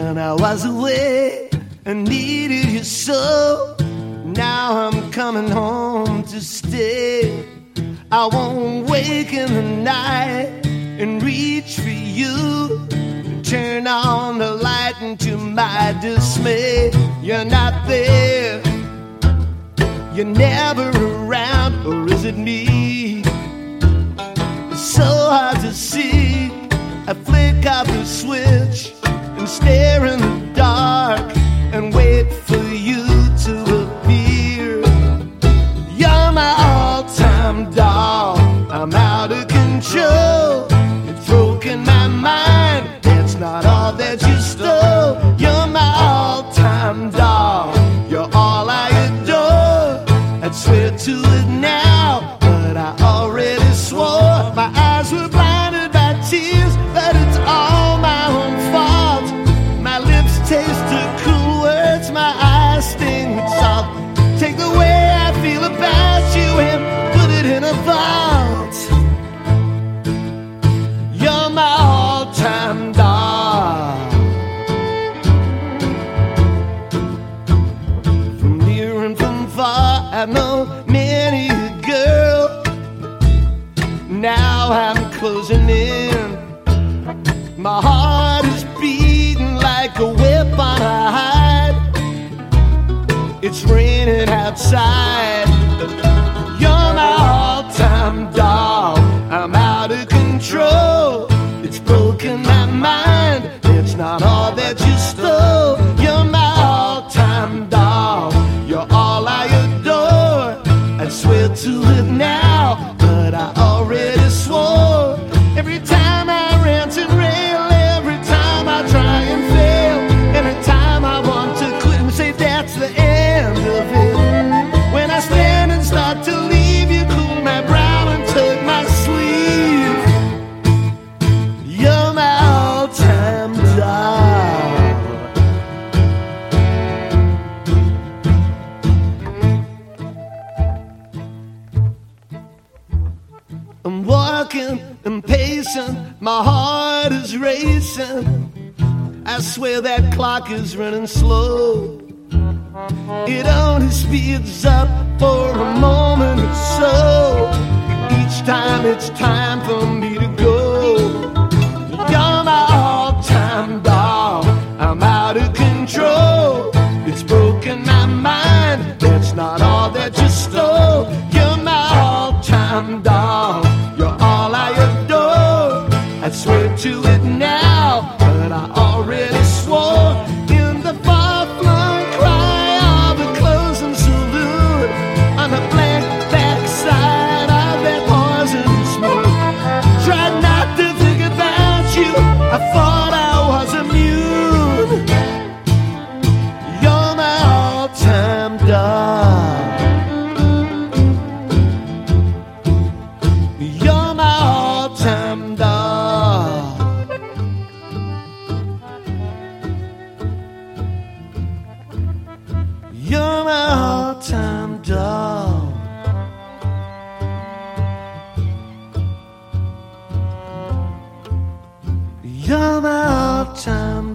when I was away and needed you so. Now I'm coming home to stay. I won't wake in the night and reach for you. Turn on the light, and to my dismay, you're not there. You're never around, or is it me? It's so hard to see. I flick off the switch and stare in the dark and wait for you to appear. You're my all-time doll. I'm out of control. You've broken my mind. That's not all that you stole. You're my all-time doll. You're all I adore. I'd swear to it now, but I already swore. My eyes were blinded by tears, but it's all my own fault. My lips taste the cruel words, my eyes sting with salt. Take the way I feel about you and put it in a vault. You're my all-time doll. From near and from far, I know many a girl. Now I'm closing in. My heart is beating like a whip on a hide. It's raining outside. You're my all-time doll. I'm out of control. It's broken my mind. It's not all that you stole. You're my all-time doll. You're all I adore. I'd swear to it now, but I already swore. Every time I rant and rail, every time I try and fail, every time I want to quit and say that's the end of it. When I stand and start to leave, you cool my brow and tug my sleeve. You're my all-time doll. I'm walking and pacing, my heart is racing. I swear that clock is running slow. It only speeds up for a moment or so. Each time it's time for me to go. You're my all-time doll. I'm out of control. It's broken my mind. That's not all that you stole. You're my all-time doll. You're all I adore. I'd swear to it now, but I already swore. In the far-flung cry of a closing saloon, on the blank backside of that poison smoke. Tried not to think about you, I thought I was immune. You're my all-time doll. You're my all-time doll. You're my all-time doll. You're my all-time